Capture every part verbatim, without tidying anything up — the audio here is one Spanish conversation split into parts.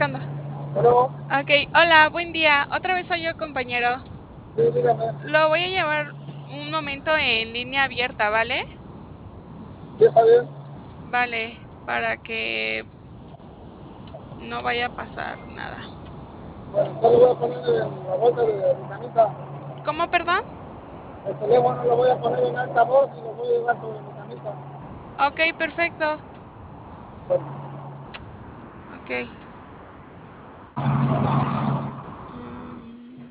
marcando. Bueno, Ok, hola, buen día. Otra vez soy yo, compañero. sí, dígame. Lo voy a llevar un momento en línea abierta, ¿vale? ¿Sí está bien? Vale, para que no vaya a pasar nada. Bueno, entonces lo voy a poner en la bolsa de vitamita. ¿Cómo, perdón? El teléfono lo voy a poner en altavoz y lo voy a llevar sobre mi camisa. Ok, perfecto. Bueno, Ok. Mm,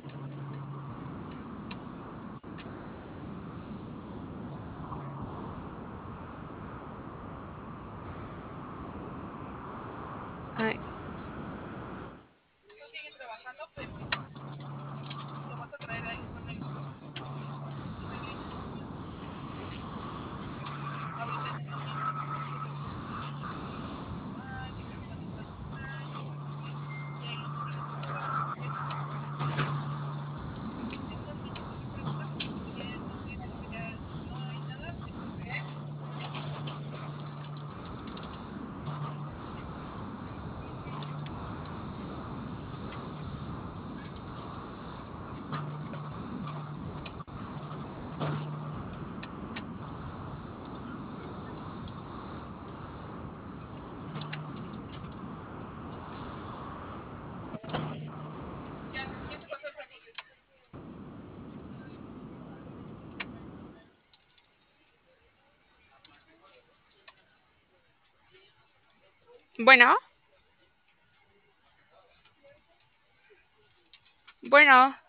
ay. Bueno, bueno.